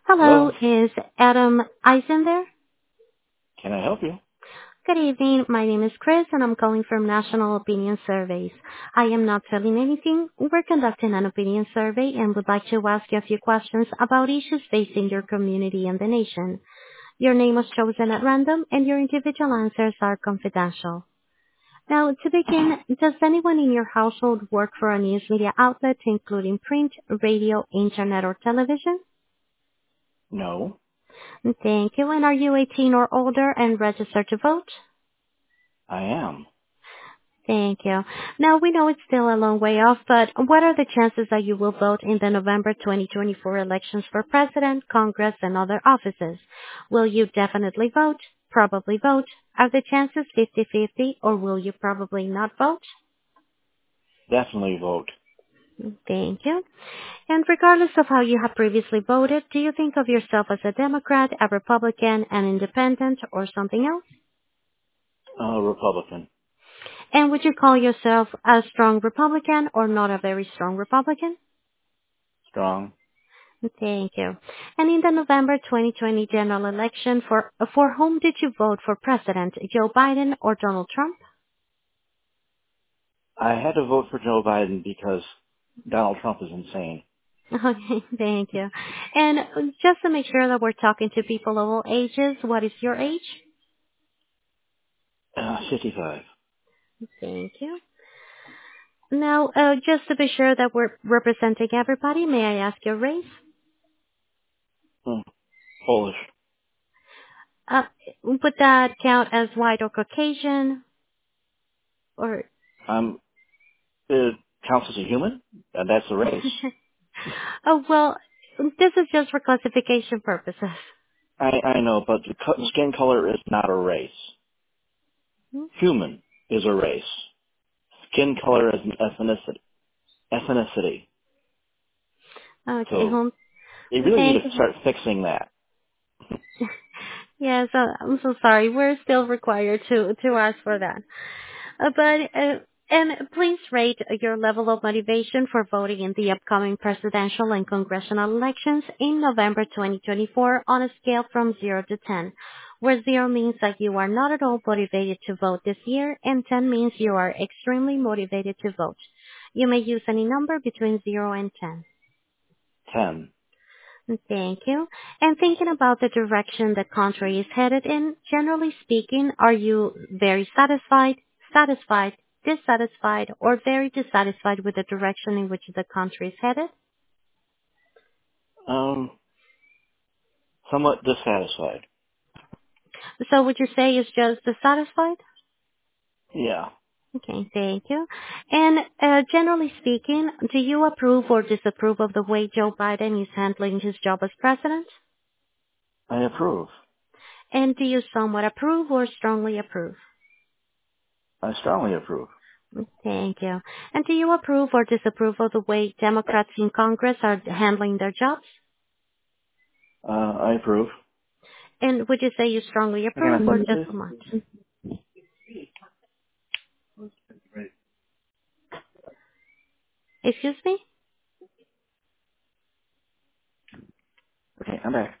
Hello, Hello? is Adam Eisen there? Can I help you? Good evening. My name is Chris, and I'm calling from National Opinion Surveys. I am not selling anything. We're conducting an opinion survey and would like to ask you a few questions about issues facing your community and the nation. Your name was chosen at random, and your individual answers are confidential. Now, to begin, does anyone in your household work for a news media outlet, including print, radio, internet, or television? No, Thank you. And are you 18 or older and registered to vote? I am. Thank you. Now, we know it's still a long way off, but what are the chances that you will vote in the November 2024 elections for president, Congress, and other offices? Will you definitely vote, probably vote? Are the chances 50-50, or will you probably not vote? Definitely vote. Thank you. And regardless of how you have previously voted, do you think of yourself as a Democrat, a Republican, an independent, or something else? Republican. And would you call yourself a strong Republican or not a very strong Republican? Strong. Thank you. And in the November 2020 general election, for whom did you vote for president, Joe Biden or Donald Trump? I had to vote for Joe Biden because Donald Trump is insane. Okay, thank you. And just to make sure that we're talking to people of all ages, what is your age? 55. Thank you. Now, just to be sure that we're representing everybody, may I ask your race? Hmm, Polish. Uh, would that count as white or Caucasian? Or It counts as a human? That's a race. oh, well, this is just for classification purposes. I know, but the skin color is not a race. Human is a race. Skin color is an ethnicity. Okay, So, they really need thank to start fixing that. yes, I'm so sorry. We're still required to ask for that. And please rate your level of motivation for voting in the upcoming presidential and congressional elections in November 2024 on a scale from 0 to 10, where 0 means that you are not at all motivated to vote this year, and 10 means you are extremely motivated to vote. You may use any number between 0 and 10. 10. Thank you. And thinking about the direction the country is headed in, generally speaking, are you very satisfied, dissatisfied, or very dissatisfied with the direction in which the country is headed? Um, Somewhat dissatisfied. So would you say it's just dissatisfied? Yeah, Okay, thank you. And generally speaking, do you approve or disapprove of the way Joe Biden is handling his job as president? I approve. And do you somewhat approve or strongly approve? I strongly approve. Thank you. And do you approve or disapprove of the way Democrats in Congress are handling their jobs? I approve. And would you say you strongly Can approve I or send you just this? so much? Excuse me? Okay, I'm back.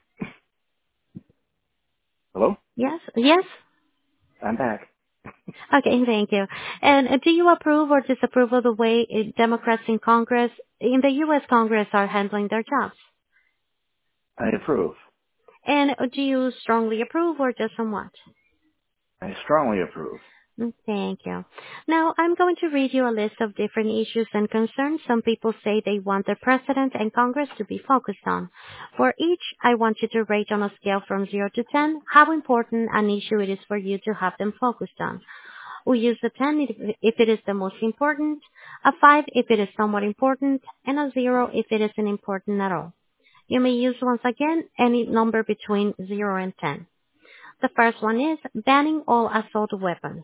Hello? Yes? Yes? I'm back. Okay, thank you. And do you approve or disapprove of the way Democrats in Congress, in the U.S. Congress, are handling their jobs? I approve. And do you strongly approve or just somewhat? I strongly approve. Thank you. Now, I'm going to read you a list of different issues and concerns some people say they want the President and Congress to be focused on. For each, I want you to rate on a scale from 0 to 10 how important an issue it is for you to have them focused on. We use a 10 if it is the most important, a 5 if it is somewhat important, and a 0 if it isn't important at all. You may use once again any number between 0 and 10. The first one is banning all assault weapons.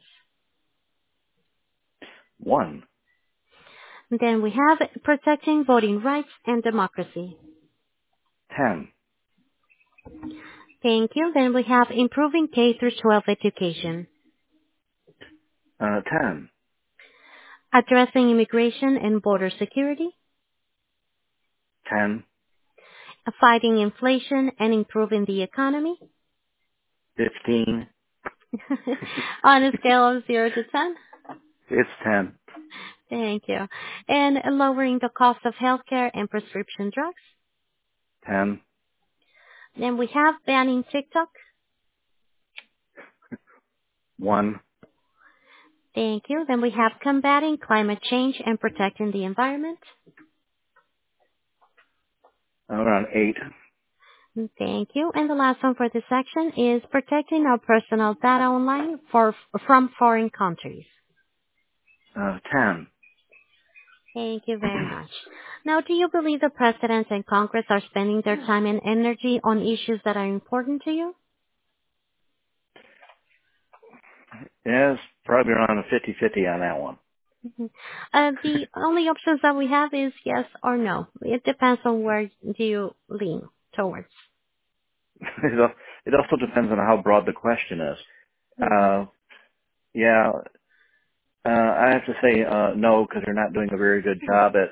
1. Then we have protecting voting rights and democracy. 10. Thank you. Then we have improving K through 12 education, 10. addressing immigration and border security, 10. Fighting inflation and improving the economy. 15. On a scale of 0 to 10. It's 10. Thank you. And lowering the cost of healthcare and prescription drugs. 10. Then we have banning TikTok. 1. Thank you. Then we have combating climate change and protecting the environment. Around 8. Thank you. And the last one for this section is protecting our personal data online from foreign countries. 10. Thank you very much. Now, do you believe the President and Congress are spending their time and energy on issues that are important to you? Yeah, it's probably around a 50-50 on that one. The only options that we have is yes or no. It depends on where do you lean towards. It also depends on how broad the question is. Yeah, I have to say no, because they're not doing a very good job at,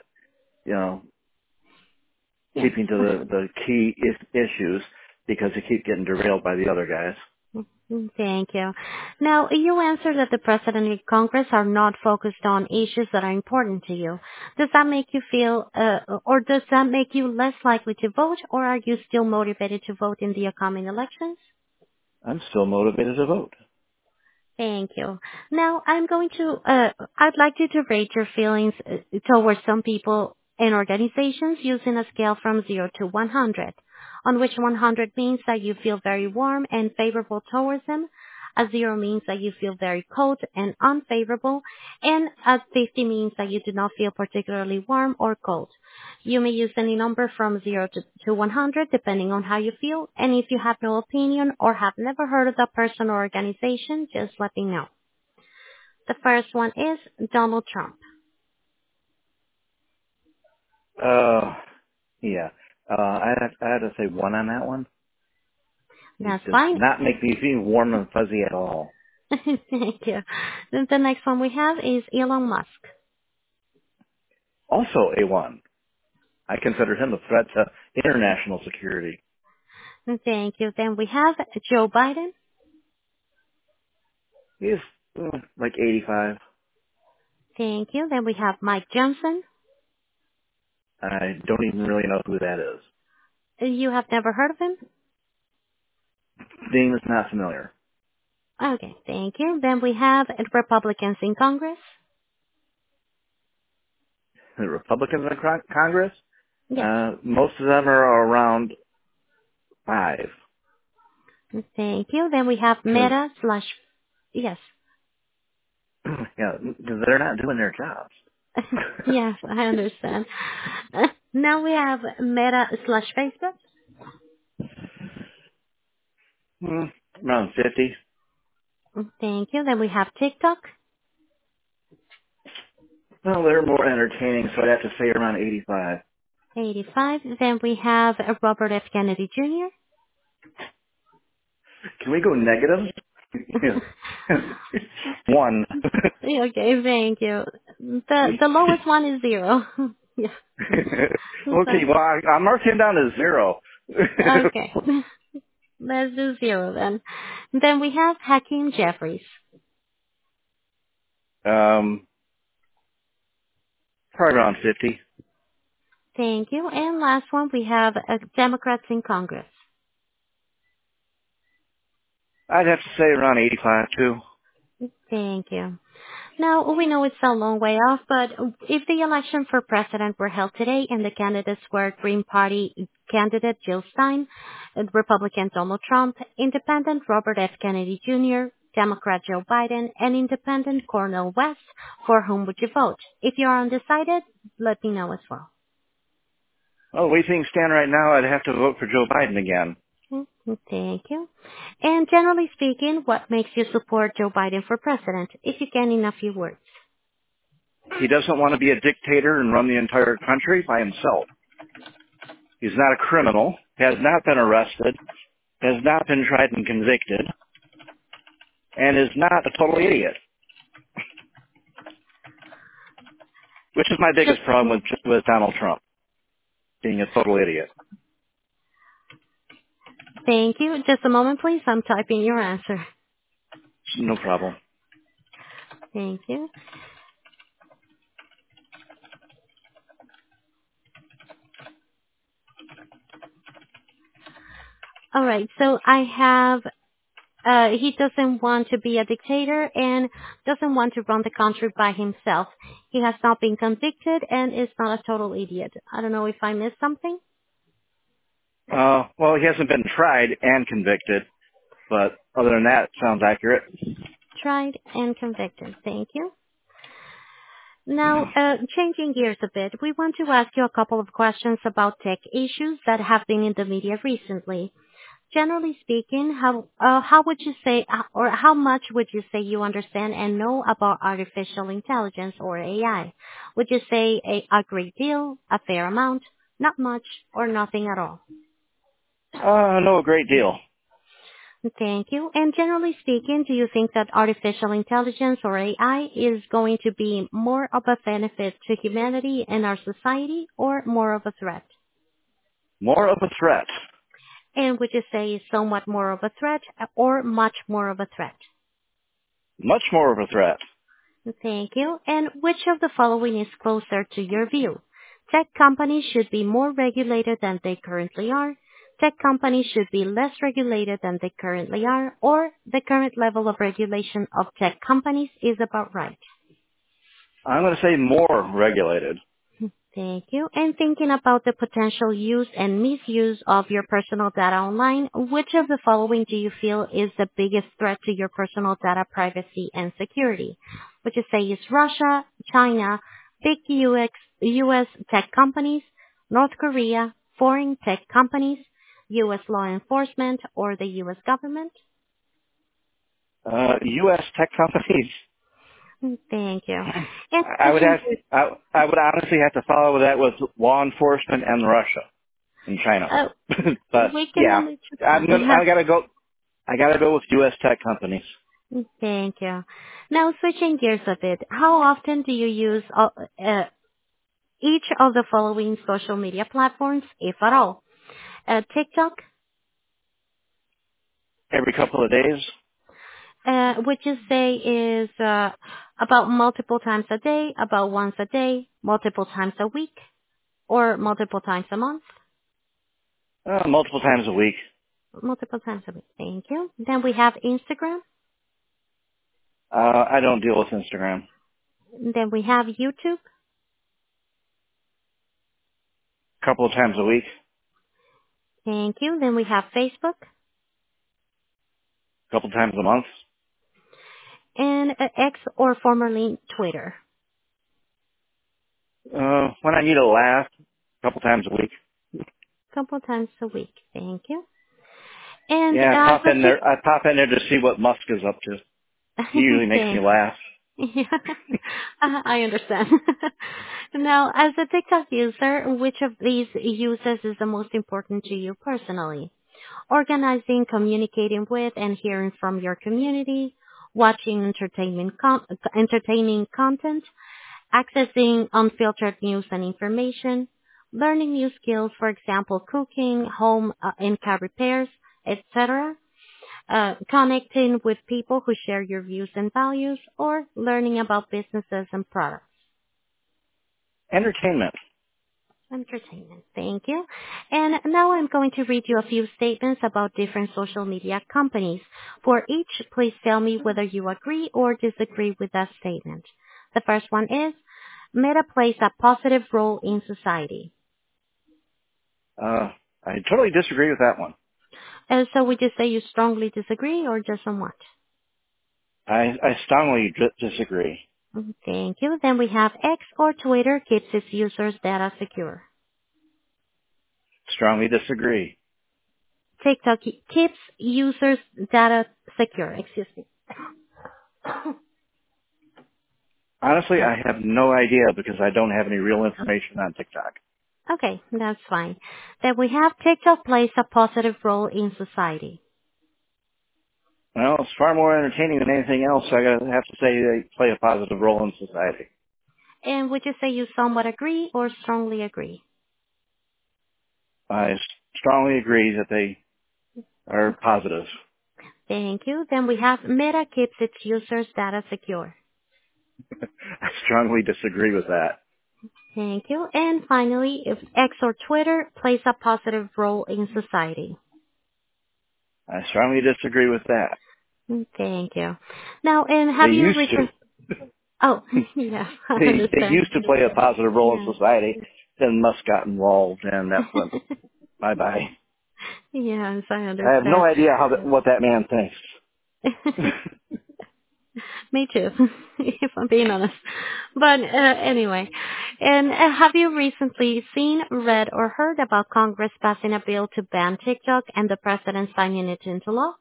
Yes. keeping to the key issues, because they keep getting derailed by the other guys. Thank you. Now, you answered that the President and Congress are not focused on issues that are important to you. Does that make you feel, or does that make you less likely to vote, or are you still motivated to vote in the upcoming elections? I'm still motivated to vote. Thank you. Now, I'd like you to rate your feelings towards some people and organizations using a scale from 0 to 100, on which 100 means that you feel very warm and favorable towards them, a 0 means that you feel very cold and unfavorable, and a 50 means that you do not feel particularly warm or cold. You may use any number from 0 to 100 depending on how you feel, and if you have no opinion or have never heard of that person or organization, just let me know. The first one is Donald Trump. Yeah. I had to say 1 on that one. That's It does fine. not make me feel warm and fuzzy at all. Thank you. Then the next one we have is Elon Musk. Also a 1. I consider him a threat to international security. Thank you. Then we have Joe Biden. He's like 85. Thank you. Then we have Mike Johnson. I don't even really know who that is. You have never heard of him? Name is not familiar. Okay, thank you. Then we have Republicans in Congress. The Republicans in Congress? Yes. Most of them are around 5. Thank you. Then we have Meta slash, yes. Yeah, because they're not doing their jobs. Yes, I understand. Now we have Meta slash Facebook. Around 50. Thank you. Then we have TikTok. Well, they're more entertaining, so I'd have to say around 85. 85. Then we have Robert F. Kennedy Jr. Can we go negative? 1. Okay, thank you. The lowest one is 0. Yeah. Okay, well, I'm marking down as 0. Okay. Let's do 0 then. Then we have Hakeem Jeffries. Probably around 50. Thank you. And last one, we have Democrats in Congress. I'd have to say around 85 too. Thank you. Now, we know it's a long way off, but if the election for president were held today and the candidates were Green Party candidate Jill Stein, Republican Donald Trump, Independent Robert F. Kennedy Jr., Democrat Joe Biden, and Independent Cornel West, for whom would you vote? If you are undecided, let me know as well. Well, the way things stand right now, I'd have to vote for Joe Biden again. Thank you. And generally speaking, what makes you support Joe Biden for president, if you can in a few words? He doesn't want to be a dictator and run the entire country by himself. He's not a criminal, has not been arrested, has not been tried and convicted, and is not a total idiot. Which is my biggest problem with Donald Trump, being a total idiot. Thank you. Just a moment, please. I'm typing your answer. No problem. Thank you. All right. So I have, he doesn't want to be a dictator and doesn't want to run the country by himself. He has not been convicted and is not a total idiot. I don't know if I missed something. Well, he hasn't been tried and convicted, but other than that, sounds accurate. Tried and convicted. Thank you. Now, changing gears a bit, we want to ask you a couple of questions about tech issues that have been in the media recently. Generally speaking, how would you say, or how much would you say you understand and know about artificial intelligence or AI? Would you say a great deal, a fair amount, not much, or nothing at all? I know a great deal. Thank you. And generally speaking, do you think that artificial intelligence or AI is going to be more of a benefit to humanity and our society or more of a threat? More of a threat. And would you say somewhat more of a threat or much more of a threat? Much more of a threat. Thank you. And which of the following is closer to your view? Tech companies should be more regulated than they currently are. Tech companies should be less regulated than they currently are, or the current level of regulation of tech companies is about right. I'm going to say more regulated. Thank you. And thinking about the potential use and misuse of your personal data online, which of the following do you feel is the biggest threat to your personal data privacy and security? Would you say is Russia, China, big US tech companies, North Korea, foreign tech companies, US law enforcement, or the US government? U.S. tech companies. Thank you. And I would honestly have to follow that with law enforcement and Russia and China. But we can yeah, only I gotta go with U.S. tech companies. Thank you. Now, switching gears a bit, how often do you use each of the following social media platforms, if at all? TikTok, Every couple of days. which you say is about multiple times a day, about once a day, multiple times a week, or multiple times a month? Multiple times a week. Multiple times a week. Thank you. Then we have Instagram. I don't deal with Instagram. Then we have YouTube. A couple of times a week. Thank you. Then we have Facebook. A couple times a month. And X, or formerly Twitter. When I need a laugh, a couple times a week. Couple times a week. Thank you. And Yeah, I pop in there to see what Musk is up to. He usually makes me laugh. Yeah, I understand. Now, as a TikTok user, which of these uses is the most important to you personally? Organizing, communicating with, and hearing from your community, watching entertaining content, accessing unfiltered news and information, learning new skills, for example, cooking, home and car repairs, etc., connecting with people who share your views and values, or learning about businesses and products. Entertainment. Entertainment. Thank you. And now I'm going to read you a few statements about different social media companies. For each, please tell me whether you agree or disagree with that statement. The first one is, Meta plays a positive role in society. I totally disagree with that one. So would you say you strongly disagree or just somewhat? I strongly disagree. Thank you. Then we have X, or Twitter keeps its users' data secure. Strongly disagree. TikTok keeps users' data secure. Excuse me. Honestly, I have no idea because I don't have any real information on TikTok. Okay, that's fine. Then we have TikTok plays a positive role in society. Well, it's far more entertaining than anything else. I gotta have to say they play a positive role in society. And would you say you somewhat agree or strongly agree? I strongly agree that they are positive. Thank you. Then we have Meta keeps its users' data secure. I strongly disagree with that. Thank you. And finally, if X or Twitter plays a positive role in society. I strongly disagree with that. Thank you. Now, and They have you used recently? to. Oh, yeah, I They understand. used to play a positive role Yeah. in society. Then Musk got involved, and that went bye-bye. Yes, I I have no understand. idea what that man thinks. Me too, if I'm being honest. But anyway, and have you recently seen, read, or heard about Congress passing a bill to ban TikTok and the president signing it into law?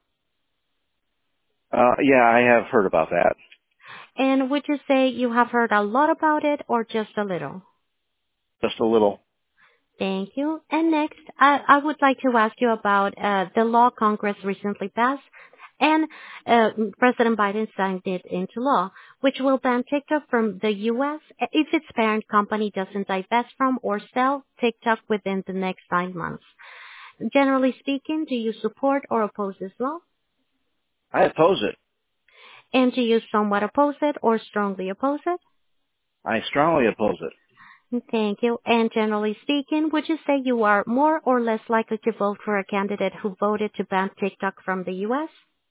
Yeah, I have heard about that. And would you say you have heard a lot about it or just a little? Just a little. Thank you. And next, I would like to ask you about the law Congress recently passed and President Biden signed it into law, which will ban TikTok from the U.S. if its parent company doesn't divest from or sell TikTok within the next 9 months. Generally speaking, do you support or oppose this law? I oppose it. And do you somewhat oppose it or strongly oppose it? I strongly oppose it. Thank you. And generally speaking, would you say you are more or less likely to vote for a candidate who voted to ban TikTok from the U.S.?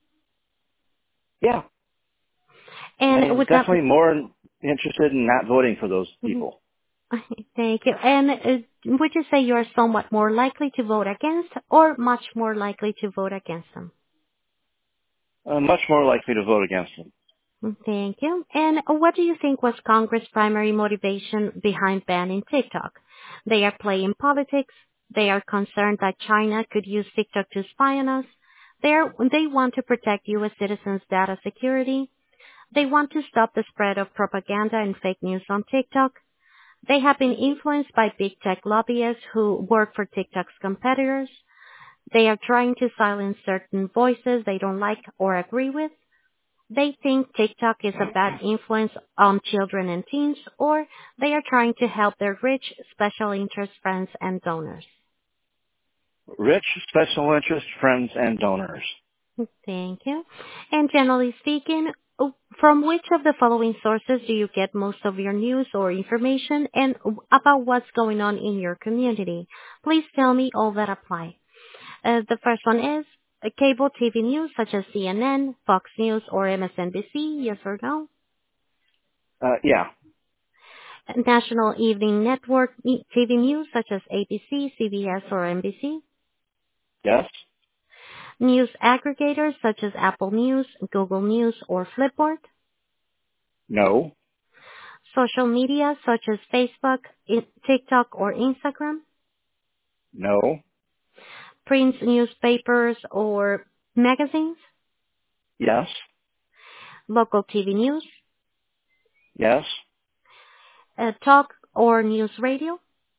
Yeah, And I'm would that... definitely more interested in not voting for those Mhm. people. Thank you. And would you say you are somewhat more likely to vote against or much more likely to vote against them? I'm much more likely to vote against them. Thank you. And what do you think was Congress' primary motivation behind banning TikTok? They are playing politics. They are concerned that China could use TikTok to spy on us. They want to protect U.S. citizens' data security. They want to stop the spread of propaganda and fake news on TikTok. They have been influenced by big tech lobbyists who work for TikTok's competitors. They are trying to silence certain voices they don't like or agree with. They think TikTok is a bad influence on children and teens, or they are trying to help their rich special interest friends and donors. Rich, special interest, friends, and donors. Thank you. And generally speaking, from which of the following sources do you get most of your news or information and about what's going on in your community? Please tell me all that apply. The first one is cable TV news such as CNN, Fox News, or MSNBC, yes or no? Yeah. National Evening Network TV news such as ABC, CBS, or NBC. Yes. News aggregators such as Apple News, Google News, or Flipboard. No. Social media such as Facebook, TikTok, or Instagram. No. Print newspapers or magazines. Yes. Local TV news. Yes. Talk or news radio.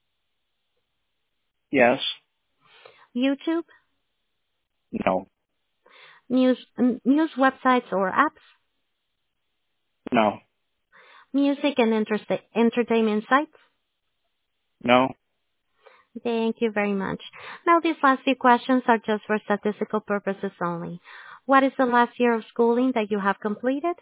Yes. YouTube. No. News websites or apps. No. Music and entertainment sites. No. Thank you very much. Now, these last few questions are just for statistical purposes only. What is the last year of schooling that you have completed?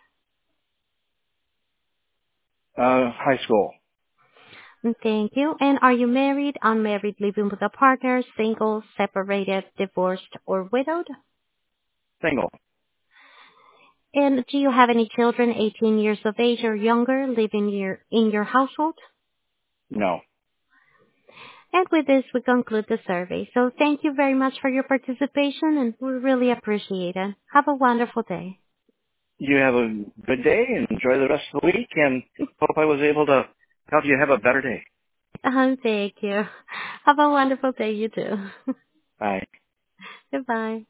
High school. Thank you. And are you married, unmarried, living with a partner, single, separated, divorced, or widowed? Single. And do you have any children 18 years of age or younger living in your household? No. And with this, we conclude the survey. So thank you very much for your participation, and we really appreciate it. Have a wonderful day. You have a good day and enjoy the rest of the week, and hope I was able to help you have a better day. Thank you. Have a wonderful day, you too. Bye. Goodbye.